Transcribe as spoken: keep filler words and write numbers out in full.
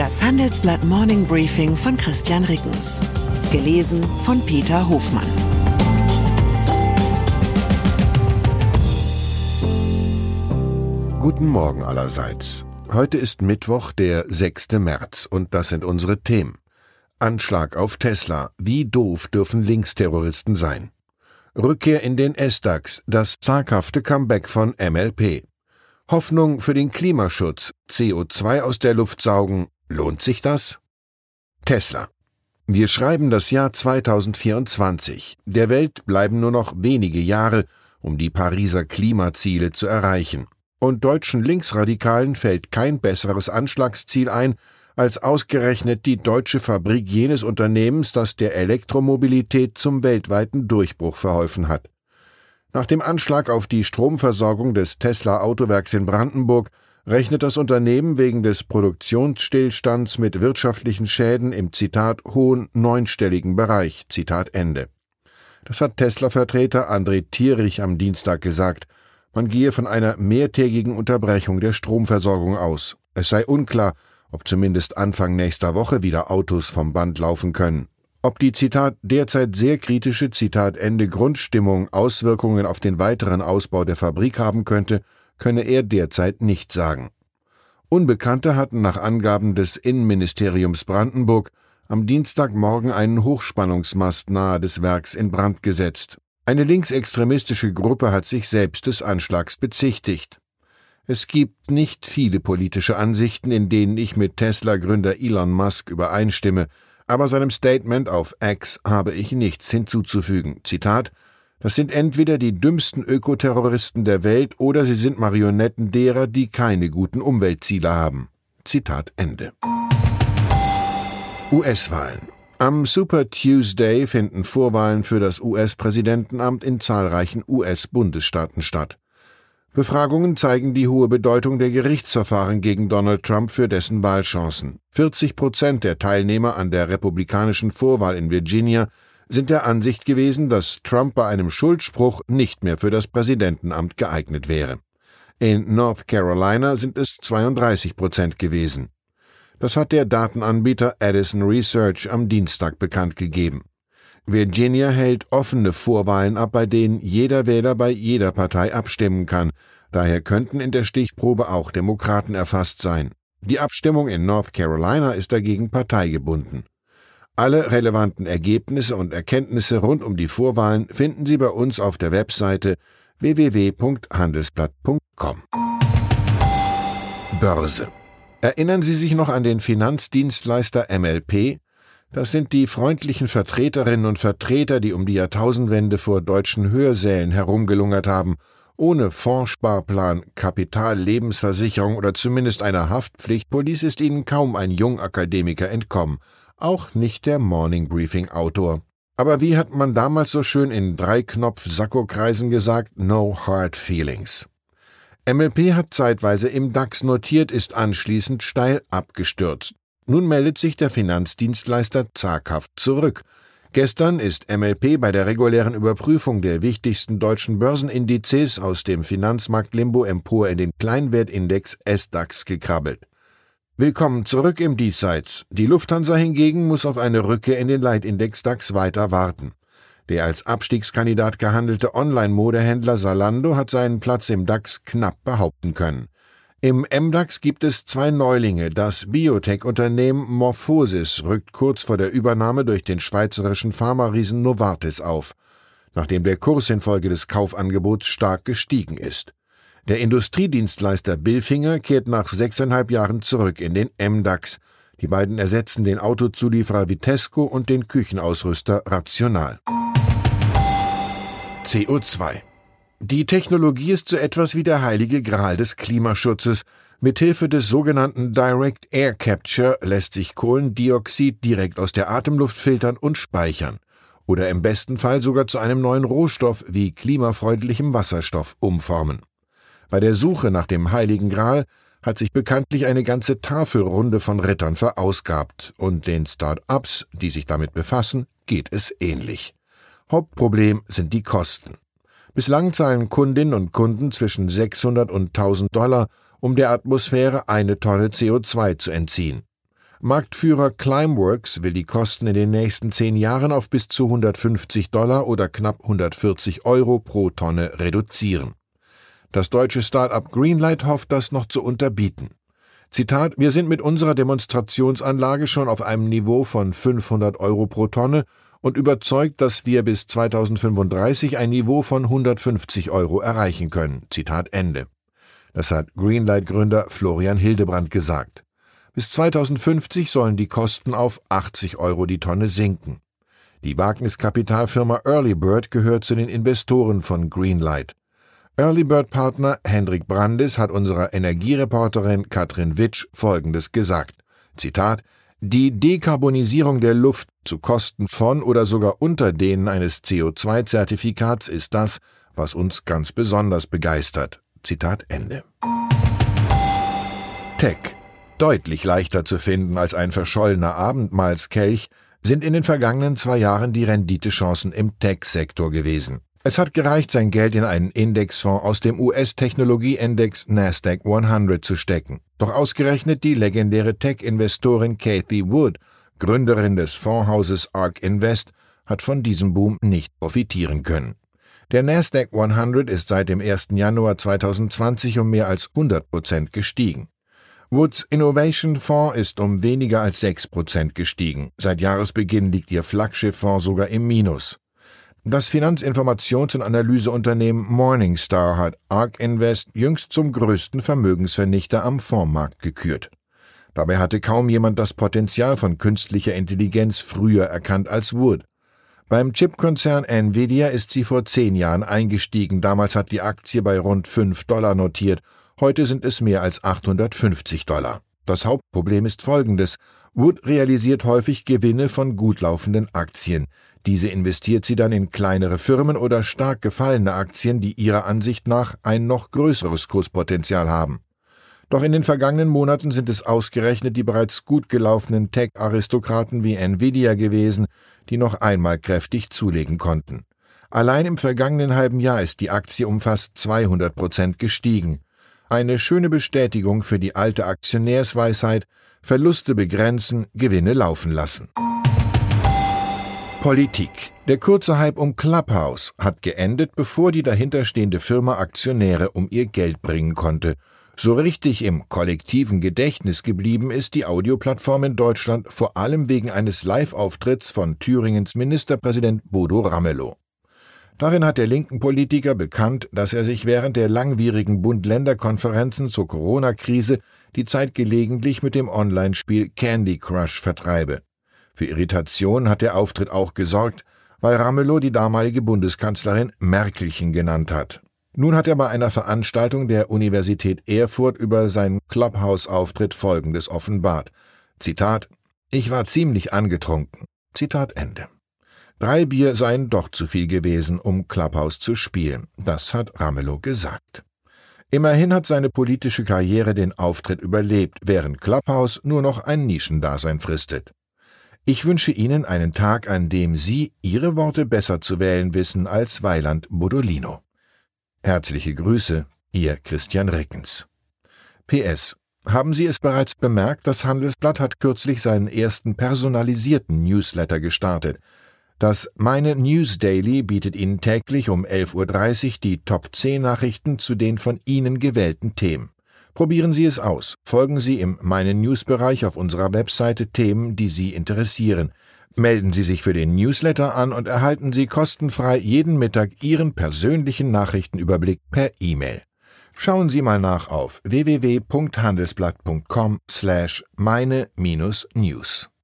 Das Handelsblatt Morning Briefing von Christian Rickens. Gelesen von Peter Hofmann. Guten Morgen allerseits. Heute ist Mittwoch, der sechster März, und das sind unsere Themen. Anschlag auf Tesla. Wie doof dürfen Linksterroristen sein? Rückkehr in den S-DAX, das zaghafte Comeback von M L P. Hoffnung für den Klimaschutz. C O zwei aus der Luft saugen. Lohnt sich das? Tesla. Wir schreiben das Jahr zweitausendvierundzwanzig. Der Welt bleiben nur noch wenige Jahre, um die Pariser Klimaziele zu erreichen. Und deutschen Linksradikalen fällt kein besseres Anschlagsziel ein, als ausgerechnet die deutsche Fabrik jenes Unternehmens, das der Elektromobilität zum weltweiten Durchbruch verholfen hat. Nach dem Anschlag auf die Stromversorgung des Tesla-Autowerks in Brandenburg rechnet das Unternehmen wegen des Produktionsstillstands mit wirtschaftlichen Schäden im Zitat hohen neunstelligen Bereich. Zitat Ende. Das hat Tesla-Vertreter André Thierich am Dienstag gesagt. Man gehe von einer mehrtägigen Unterbrechung der Stromversorgung aus. Es sei unklar, ob zumindest Anfang nächster Woche wieder Autos vom Band laufen können. Ob die, Zitat, derzeit sehr kritische, Zitat Ende, Grundstimmung Auswirkungen auf den weiteren Ausbau der Fabrik haben könnte, könne er derzeit nicht sagen. Unbekannte hatten nach Angaben des Innenministeriums Brandenburg am Dienstagmorgen einen Hochspannungsmast nahe des Werks in Brand gesetzt. Eine linksextremistische Gruppe hat sich selbst des Anschlags bezichtigt. Es gibt nicht viele politische Ansichten, in denen ich mit Tesla-Gründer Elon Musk übereinstimme, aber seinem Statement auf X habe ich nichts hinzuzufügen. Zitat: Das sind entweder die dümmsten Ökoterroristen der Welt oder sie sind Marionetten derer, die keine guten Umweltziele haben. Zitat Ende. U S-Wahlen. Am Super Tuesday finden Vorwahlen für das U S-Präsidentenamt in zahlreichen U S-Bundesstaaten statt. Befragungen zeigen die hohe Bedeutung der Gerichtsverfahren gegen Donald Trump für dessen Wahlchancen. vierzig Prozent der Teilnehmer an der republikanischen Vorwahl in Virginia sind der Ansicht gewesen, dass Trump bei einem Schuldspruch nicht mehr für das Präsidentenamt geeignet wäre. In North Carolina sind es zweiunddreißig Prozent gewesen. Das hat der Datenanbieter Edison Research am Dienstag bekannt gegeben. Virginia hält offene Vorwahlen ab, bei denen jeder Wähler bei jeder Partei abstimmen kann. Daher könnten in der Stichprobe auch Demokraten erfasst sein. Die Abstimmung in North Carolina ist dagegen parteigebunden. Alle relevanten Ergebnisse und Erkenntnisse rund um die Vorwahlen finden Sie bei uns auf der Webseite w w w punkt handelsblatt punkt com. Börse. Erinnern Sie sich noch an den Finanzdienstleister M L P? Das sind die freundlichen Vertreterinnen und Vertreter, die um die Jahrtausendwende vor deutschen Hörsälen herumgelungert haben, ohne Fondssparplan, Kapitallebensversicherung oder zumindest einer Haftpflichtpolice ist ihnen kaum ein Jungakademiker entkommen, auch nicht der Morning Briefing Autor. Aber wie hat man damals so schön in Dreiknopf-Sakko-Kreisen gesagt, no hard feelings. M L P hat zeitweise im DAX notiert, ist anschließend steil abgestürzt. Nun meldet sich der Finanzdienstleister zaghaft zurück. Gestern ist M L P bei der regulären Überprüfung der wichtigsten deutschen Börsenindizes aus dem Finanzmarktlimbo empor in den Kleinwertindex S-DAX gekrabbelt. Willkommen zurück im Diesseits. Die Lufthansa hingegen muss auf eine Rückkehr in den Leitindex DAX weiter warten. Der als Abstiegskandidat gehandelte Online-Modehändler Zalando hat seinen Platz im DAX knapp behaupten können. Im M DAX gibt es zwei Neulinge. Das Biotech-Unternehmen MorphoSys rückt kurz vor der Übernahme durch den schweizerischen Pharma-Riesen Novartis auf, nachdem der Kurs infolge des Kaufangebots stark gestiegen ist. Der Industriedienstleister Bilfinger kehrt nach sechseinhalb Jahren zurück in den M DAX. Die beiden ersetzen den Autozulieferer Vitesco und den Küchenausrüster Rational. C O zwei. Die Technologie ist so etwas wie der heilige Gral des Klimaschutzes. Mithilfe des sogenannten Direct Air Capture lässt sich Kohlendioxid direkt aus der Atemluft filtern und speichern. Oder im besten Fall sogar zu einem neuen Rohstoff wie klimafreundlichem Wasserstoff umformen. Bei der Suche nach dem heiligen Gral hat sich bekanntlich eine ganze Tafelrunde von Rittern verausgabt. Und den Start-ups, die sich damit befassen, geht es ähnlich. Hauptproblem sind die Kosten. Bislang zahlen Kundinnen und Kunden zwischen sechshundert und tausend Dollar, um der Atmosphäre eine Tonne C O zwei zu entziehen. Marktführer Climeworks will die Kosten in den nächsten zehn Jahren auf bis zu hundertfünfzig Dollar oder knapp hundertvierzig Euro pro Tonne reduzieren. Das deutsche Start-up Greenlight hofft, das noch zu unterbieten. Zitat: Wir sind mit unserer Demonstrationsanlage schon auf einem Niveau von fünfhundert Euro pro Tonne und überzeugt, dass wir bis zweitausendfünfunddreißig ein Niveau von hundertfünfzig Euro erreichen können. Zitat Ende. Das hat Greenlight-Gründer Florian Hildebrand gesagt. Bis zweitausendfünfzig sollen die Kosten auf achtzig Euro die Tonne sinken. Die Wagniskapitalfirma Earlybird gehört zu den Investoren von Greenlight. Earlybird-Partner Hendrik Brandis hat unserer Energiereporterin Katrin Witsch Folgendes gesagt. Zitat: Die Dekarbonisierung der Luft zu Kosten von oder sogar unter denen eines C O zwei Zertifikats ist das, was uns ganz besonders begeistert. Zitat Ende. Tech. Deutlich leichter zu finden als ein verschollener Abendmahlskelch sind in den vergangenen zwei Jahren die Renditechancen im Tech-Sektor gewesen. Es hat gereicht, sein Geld in einen Indexfonds aus dem U S-Technologieindex Nasdaq hundert zu stecken. Doch ausgerechnet die legendäre Tech-Investorin Cathie Wood, Gründerin des Fondshauses ARK Invest, hat von diesem Boom nicht profitieren können. Der Nasdaq hundert ist seit dem ersten Januar zweitausendzwanzig um mehr als hundert Prozent gestiegen. Woods Innovation Fonds ist um weniger als sechs Prozent gestiegen. Seit Jahresbeginn liegt ihr Flaggschifffonds sogar im Minus. Das Finanzinformations- und Analyseunternehmen Morningstar hat ARK Invest jüngst zum größten Vermögensvernichter am Fondsmarkt gekürt. Dabei hatte kaum jemand das Potenzial von künstlicher Intelligenz früher erkannt als Wood. Beim Chipkonzern Nvidia ist sie vor zehn Jahren eingestiegen. Damals hat die Aktie bei rund fünf Dollar notiert. Heute sind es mehr als achthundertfünfzig Dollar. Das Hauptproblem ist folgendes. Wood realisiert häufig Gewinne von gut laufenden Aktien. Diese investiert sie dann in kleinere Firmen oder stark gefallene Aktien, die ihrer Ansicht nach ein noch größeres Kurspotenzial haben. Doch in den vergangenen Monaten sind es ausgerechnet die bereits gut gelaufenen Tech-Aristokraten wie Nvidia gewesen, die noch einmal kräftig zulegen konnten. Allein im vergangenen halben Jahr ist die Aktie um fast zweihundert Prozent gestiegen. Eine schöne Bestätigung für die alte Aktionärsweisheit: Verluste begrenzen, Gewinne laufen lassen. Politik. Der kurze Hype um Clubhouse hat geendet, bevor die dahinterstehende Firma Aktionäre um ihr Geld bringen konnte. So richtig im kollektiven Gedächtnis geblieben ist die Audioplattform in Deutschland vor allem wegen eines Live-Auftritts von Thüringens Ministerpräsident Bodo Ramelow. Darin hat der linken Politiker bekannt, dass er sich während der langwierigen Bund-Länder-Konferenzen zur Corona-Krise die Zeit gelegentlich mit dem Online-Spiel Candy Crush vertreibe. Für Irritation hat der Auftritt auch gesorgt, weil Ramelow die damalige Bundeskanzlerin Merkelchen genannt hat. Nun hat er bei einer Veranstaltung der Universität Erfurt über seinen Clubhouse-Auftritt Folgendes offenbart. Zitat: Ich war ziemlich angetrunken. Zitat Ende. Drei Bier seien doch zu viel gewesen, um Clubhouse zu spielen. Das hat Ramelow gesagt. Immerhin hat seine politische Karriere den Auftritt überlebt, während Clubhouse nur noch ein Nischendasein fristet. Ich wünsche Ihnen einen Tag, an dem Sie Ihre Worte besser zu wählen wissen als Weiland Bodolino. Herzliche Grüße, Ihr Christian Rickens. P S. Haben Sie es bereits bemerkt, das Handelsblatt hat kürzlich seinen ersten personalisierten Newsletter gestartet. Das Meine News Daily bietet Ihnen täglich um elf Uhr dreißig die Top zehn Nachrichten zu den von Ihnen gewählten Themen. Probieren Sie es aus. Folgen Sie im Meine News-Bereich auf unserer Webseite Themen, die Sie interessieren. Melden Sie sich für den Newsletter an und erhalten Sie kostenfrei jeden Mittag Ihren persönlichen Nachrichtenüberblick per E-Mail. Schauen Sie mal nach auf w w w punkt handelsblatt punkt com slash meine News.